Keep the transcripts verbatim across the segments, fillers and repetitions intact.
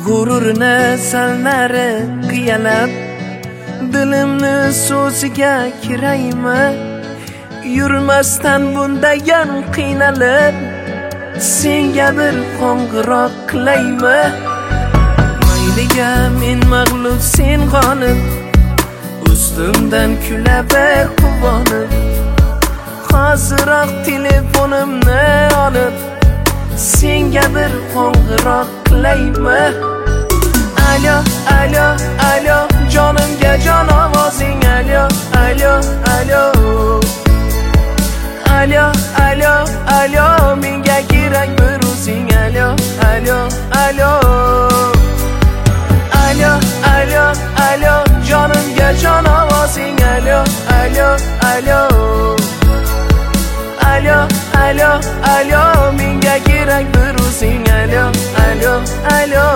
G'ururni salnari qiyalab, dilimni so'ziga kiraymi? Yurmasdan bundagan qiynalib, senga bir qo'ng'iroq qilaymi? Mayliga men mag'lub, sen g'olib, ustimdan kulaver quvonib. Hoziroq telefonimni olib, senga bir qo'ng'iroq qilaymi? Alo, alo, alo, jonimga jon ovozing, alo, alo, alo. Alo, alo, alo, menga kerak bir o'zing, alo, alo, alo. Alo, alo, alo, jonimga jon ovozing, alo, alo, alo. Alo, alo, alo, menga kerak bir o'zing, alo, alo, alo.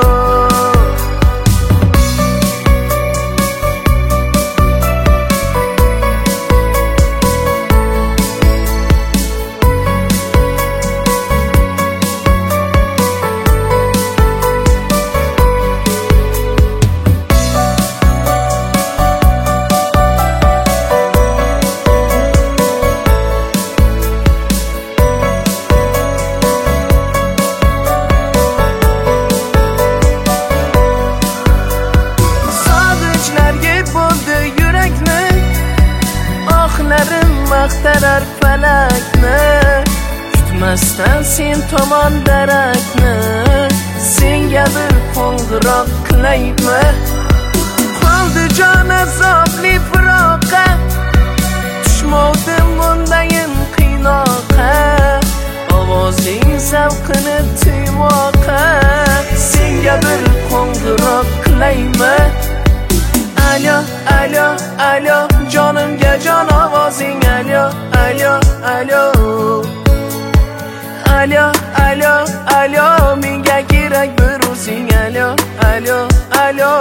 Maqtarar falakni, kutmasdan sen tomon darakni. Senga bir qo'ng'iroq qilaymi? Qoldi jon azobli firoqqa, tushmovdim bundayin qiynoqqa. Ovozing zavqini tuymoqqa, senga bir qo'ng'iroq qilaymi? Alo, alo, alo, jonimga jon ovozing, alo, alo, alo. Alo, alo, alo, menga kerak bir o'zing, alo, alo, alo.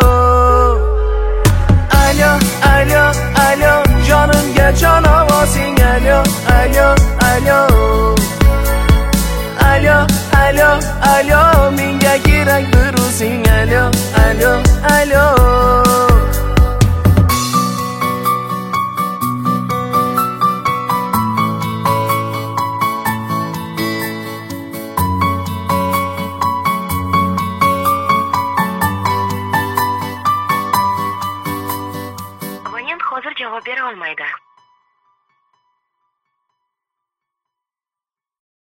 Alo, alo, alo, jonimga jon ovozing, alo, alo, alo. Alo, alo, alo, menga kerak bir o'zing, alo, alo, alo. Abonent hozir javob bera olmaydi.